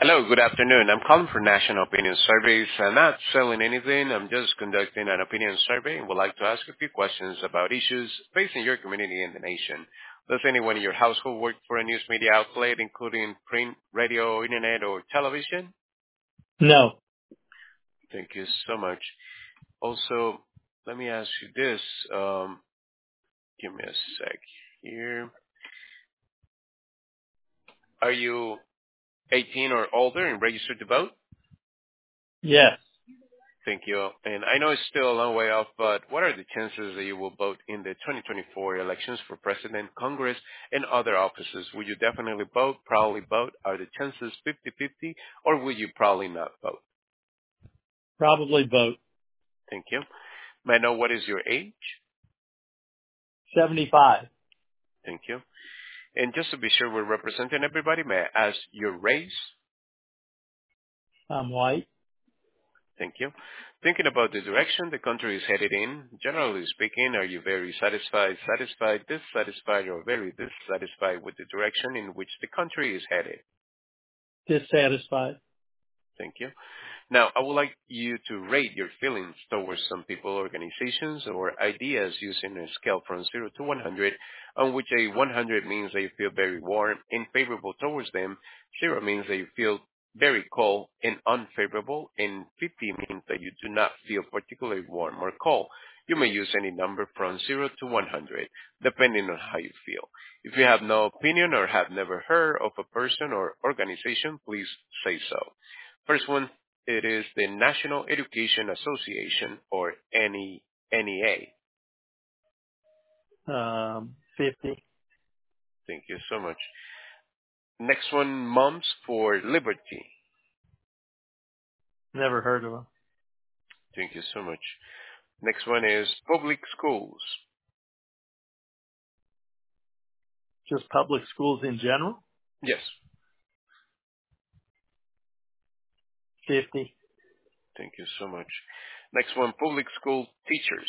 Hello, good afternoon. I'm calling for National Opinion Surveys. I'm not selling anything. I'm just conducting an opinion survey and would like to ask a few questions about issues facing your community and the nation. Does anyone in your household work for a news media outlet, including print, radio, internet, or television? No. Thank you so much. Also, let me ask you this. Give me a sec here. Are you 18 or older and registered to vote? Yes. Thank you. And I know it's still a long way off, but what are the chances that you will vote in the 2024 elections for president, Congress, and other offices? Will you definitely vote, probably vote? Are the chances 50-50, or will you probably not vote? Probably vote. Thank you. May I know what is your age? 75. Thank you. And just to be sure we're representing everybody, may I ask your race? I'm white. Thank you. Thinking about the direction the country is headed in, generally speaking, are you very satisfied, dissatisfied, or very dissatisfied with the direction in which the country is headed? Dissatisfied. Thank you. Now, I would like you to rate your feelings towards some people, organizations, or ideas using a scale from 0 to 100, on which a 100 means that you feel very warm and favorable towards them, 0 means that you feel very cold and unfavorable, and 50 means that you do not feel particularly warm or cold. You may use any number from 0 to 100, depending on how you feel. If you have no opinion or have never heard of a person or organization, please say so. First one, it is the National Education Association, or NEA. 50. Thank you so much. Next one, Moms for Liberty. Never heard of them. Thank you so much. Next one is Public Schools. Just public schools in general? Yes. 50. Thank you so much. Next one, Public School Teachers.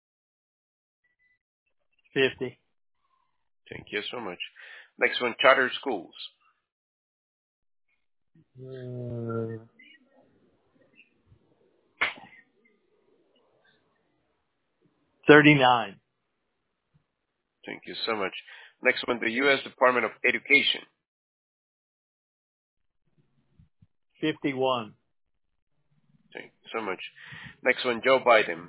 50. Thank you so much. Next one, Charter Schools. 39. Thank you so much. Next one, the U.S. Department of Education. 51. Thank you so much. Next one, Joe Biden.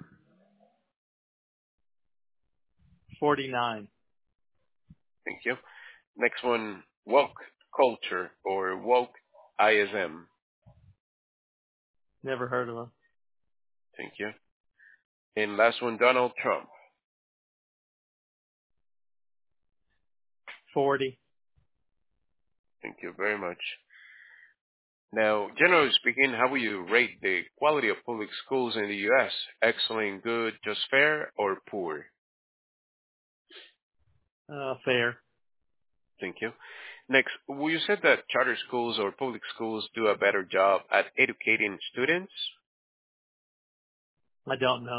49. Thank you. Next one, Woke Culture, or Woke ISM. Never heard of them. Thank you. And last one, Donald Trump. 40. Thank you very much. Now, generally speaking, how will you rate the quality of public schools in the U.S.? Excellent, good, just fair, or poor? Fair. Thank you. Next, will you say that charter schools or public schools do a better job at educating students? I don't know.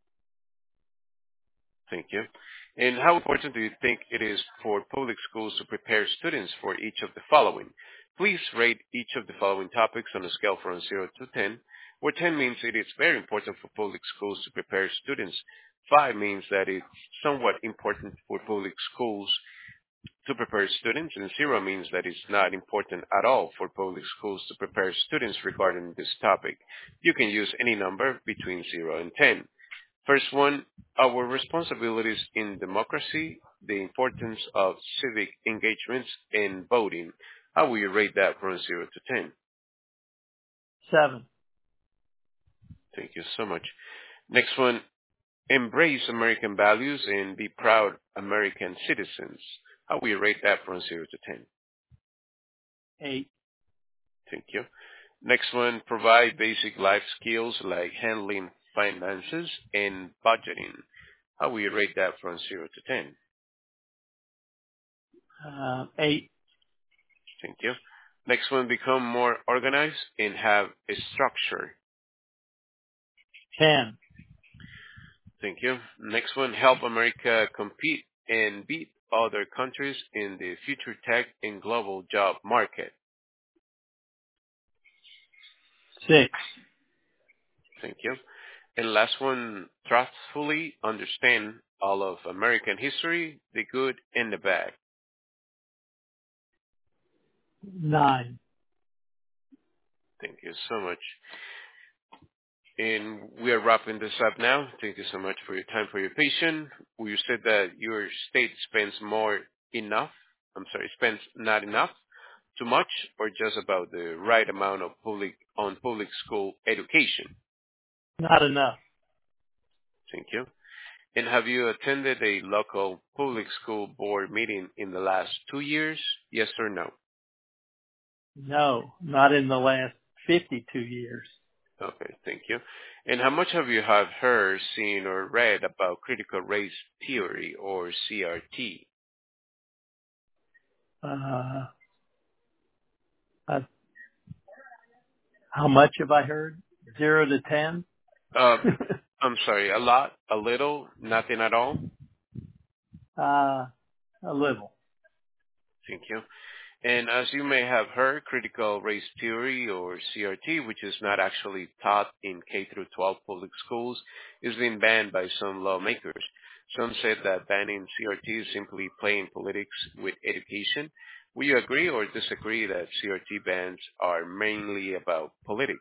Thank you. And how important do you think it is for public schools to prepare students for each of the following? Please rate each of the following topics on a scale from 0 to 10, where 10 means it is very important for public schools to prepare students. 5 means that it's somewhat important for public schools to prepare students, and 0 means that it's not important at all for public schools to prepare students regarding this topic. You can use any number between 0 and 10. First one, our responsibilities in democracy, the importance of civic engagements and voting. How will you rate that from 0 to 10? 7. Thank you so much. Next one, embrace American values and be proud American citizens. How will you rate that from 0 to 10? 8. Thank you. Next one, provide basic life skills like handling finances and budgeting. How will you rate that from 0 to 10? 8. Thank you. Next one, become more organized and have a structure. 10. Thank you. Next one, help America compete and beat other countries in the future tech and global job market. 6. Thank you. And last one, truthfully understand all of American history, the good and the bad. 9. Thank you so much. And we are wrapping this up now. Thank you so much for your time, for your patience. You said that your state spends spends not enough, too much, or just about the right amount of public school education. Not enough. Thank you. And have you attended a local public school board meeting in the last 2 years? Yes or no? No, not in the last 52 years. Okay, thank you. And how much have you heard, seen, or read about critical race theory or CRT? Uh, how much have I heard? 0 to 10? Uh, I'm sorry, a lot, a little, nothing at all? A little. Thank you. And as you may have heard, critical race theory or CRT, which is not actually taught in K through 12 public schools, is being banned by some lawmakers. Some said that banning CRT is simply playing politics with education. Will you agree or disagree that CRT bans are mainly about politics?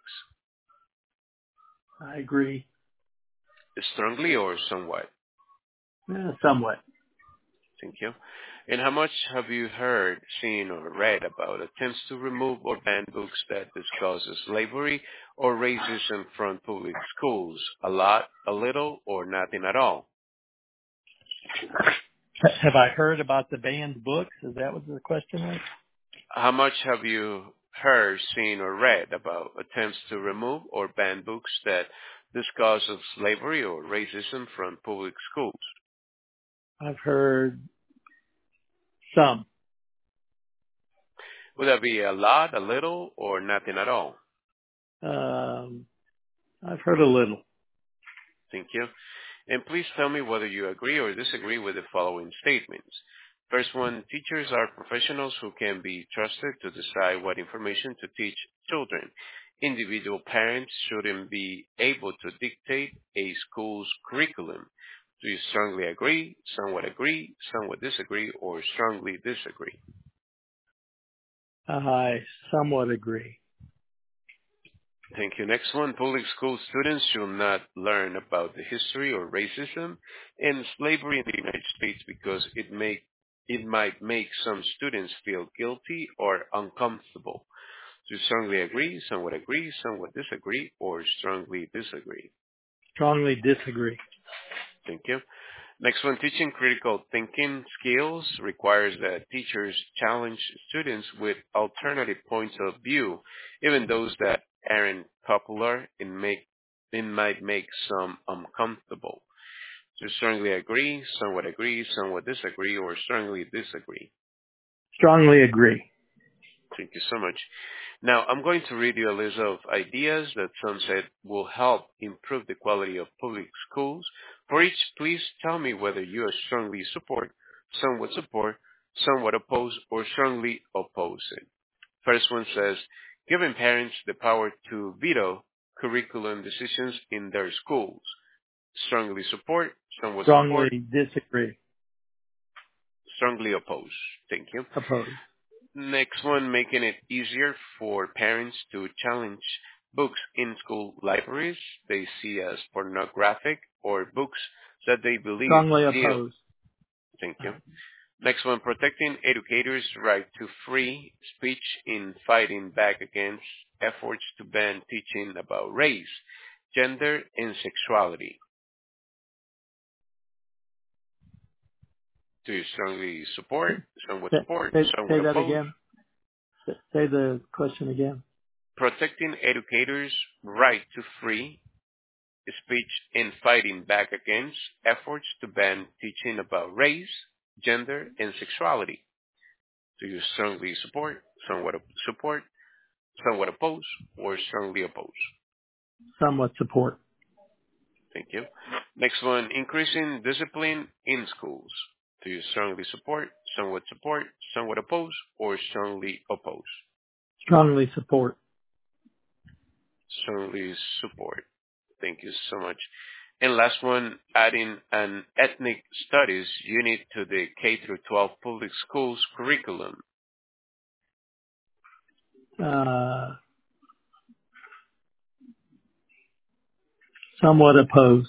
I agree. Strongly or somewhat? Somewhat. Thank you. And how much have you heard, seen, or read about attempts to remove or ban books that discusses slavery or racism from public schools? A lot, a little, or nothing at all? Have I heard about the banned books? Is that what the question was? How much have you heard, seen, or read about attempts to remove or ban books that discusses slavery or racism from public schools? I've heard some. Would that be a lot, a little, or nothing at all? I've heard a little. Thank you. And please tell me whether you agree or disagree with the following statements. First one, teachers are professionals who can be trusted to decide what information to teach children. Individual parents shouldn't be able to dictate a school's curriculum. Do you strongly agree, somewhat disagree, or strongly disagree? I somewhat agree. Thank you. Next one, public school students should not learn about the history or racism and slavery in the United States because it might make some students feel guilty or uncomfortable. Do you strongly agree, somewhat disagree, or strongly disagree? Strongly disagree. Thank you. Next one, teaching critical thinking skills requires that teachers challenge students with alternative points of view, even those that aren't popular and might make some uncomfortable. So strongly agree, somewhat disagree, or strongly disagree. Strongly agree. Thank you so much. Now, I'm going to read you a list of ideas that some said will help improve the quality of public schools. For each, please tell me whether you strongly support, somewhat oppose, or strongly oppose it. First one says, giving parents the power to veto curriculum decisions in their schools. Strongly support, somewhat support, Strongly disagree. strongly oppose. Thank you. Oppose. Next one, making it easier for parents to challenge books in school libraries they see as pornographic or books that they believe Strongly deal. oppose. Thank you. Next one, protecting educators' right to free speech in fighting back against efforts to ban teaching about race, gender, and sexuality. Do you strongly support, somewhat support, Say somewhat that oppose? again. Say the question again. Protecting educators' right to free speech in fighting back against efforts to ban teaching about race, gender, and sexuality. Do you strongly support, somewhat oppose, or strongly oppose? Somewhat support. Thank you. Next one, increasing discipline in schools. Do you strongly support, somewhat oppose, or strongly oppose? Strongly support. Strongly support. Thank you so much. And last one, adding an ethnic studies unit to the K through 12 public schools curriculum. Somewhat opposed.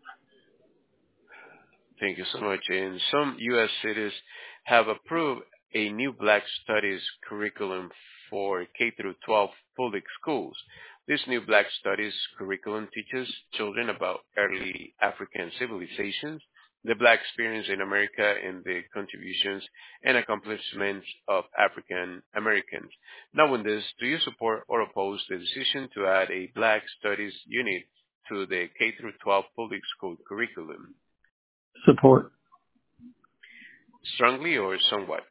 Thank you so much. And some U.S. cities have approved a new Black Studies curriculum for K through 12 public schools. This new Black Studies curriculum teaches children about early African civilizations, the Black experience in America, and the contributions and accomplishments of African Americans. Knowing this, do you support or oppose the decision to add a Black Studies unit to the K through 12 public school curriculum? Support. Strongly or somewhat?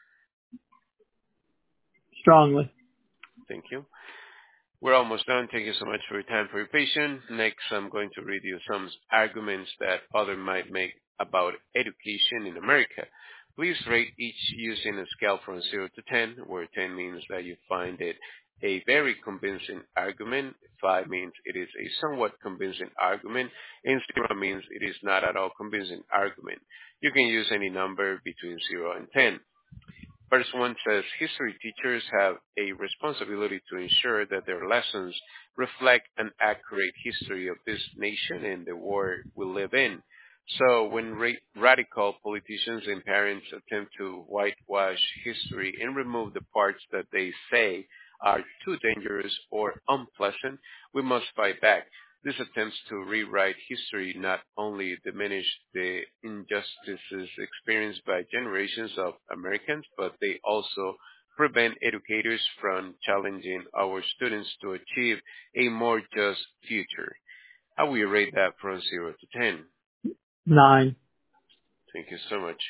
Strongly. Thank you. We're almost done. Thank you so much for your time, for your patience. Next, I'm going to read you some arguments that others might make about education in America. Please rate each using a scale from 0 to 10, where 10 means that you find it a very convincing argument, 5 means it is a somewhat convincing argument, and 0 means it is not at all convincing argument. You can use any number between 0 and 10. First one says, history teachers have a responsibility to ensure that their lessons reflect an accurate history of this nation and the world we live in. So when radical politicians and parents attempt to whitewash history and remove the parts that they say are too dangerous or unpleasant, we must fight back. These attempts to rewrite history not only diminish the injustices experienced by generations of Americans, but they also prevent educators from challenging our students to achieve a more just future. How will you rate that from 0 to 10? 9. Thank you so much.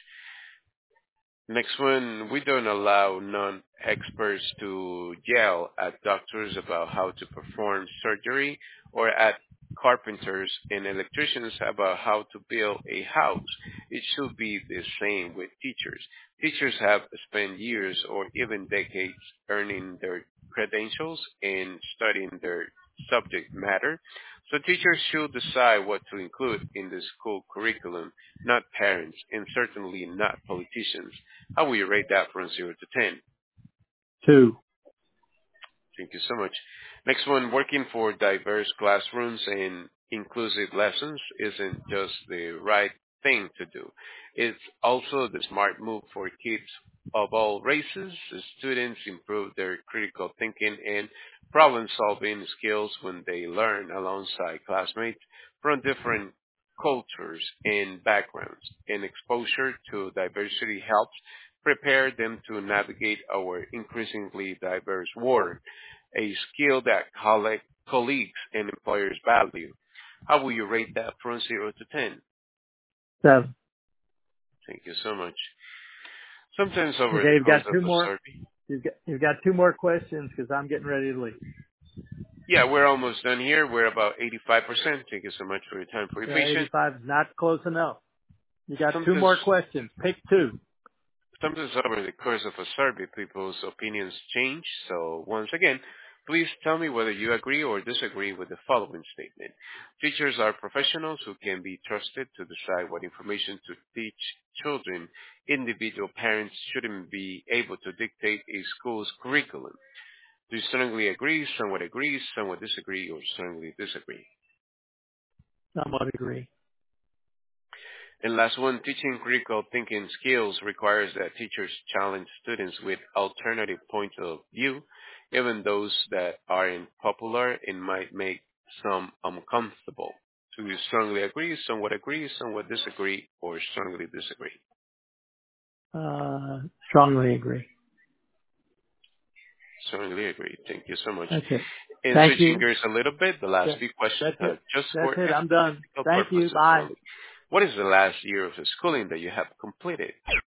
Next one, we don't allow non-experts to yell at doctors about how to perform surgery or at carpenters and electricians about how to build a house. It should be the same with teachers. Teachers have spent years or even decades earning their credentials and studying their subject matter. So teachers should decide what to include in the school curriculum, not parents, and certainly not politicians. How will you rate that from 0 to 10? 2. Thank you so much. Next one, working for diverse classrooms and inclusive lessons isn't just the right thing to do. It's also the smart move for kids of all races. The students improve their critical thinking and problem-solving skills when they learn alongside classmates from different cultures and backgrounds. And exposure to diversity helps prepare them to navigate our increasingly diverse world, a skill that colleagues and employers value. How will you rate that from 0 to 10? 7. Thank you so much. Sometimes over Okay, the you've course got of two the more. survey. You've got 2 more questions because I'm getting ready to leave. Yeah, we're almost done here. We're about 85%. Thank you so much for your time, for your patience. 85 is not close enough. You got 2 Sometimes, more questions. Pick 2. sometimes over the course of a survey, people's opinions change. So once again, please tell me whether you agree or disagree with the following statement. Teachers are professionals who can be trusted to decide what information to teach children. Individual parents shouldn't be able to dictate a school's curriculum. Do you strongly agree, somewhat disagree, or strongly disagree? Somewhat agree. And last one, teaching critical thinking skills requires that teachers challenge students with alternative points of view, even those that are unpopular and might make some uncomfortable. Do you strongly agree, somewhat disagree, or strongly disagree? Strongly agree. Strongly agree. Thank you so much. That's it. And Thank switching you. gears a little bit, the last few questions That's are it. just That's for it. I'm done. statistical Thank you. purposes Bye. only. What is the last year of schooling that you have completed?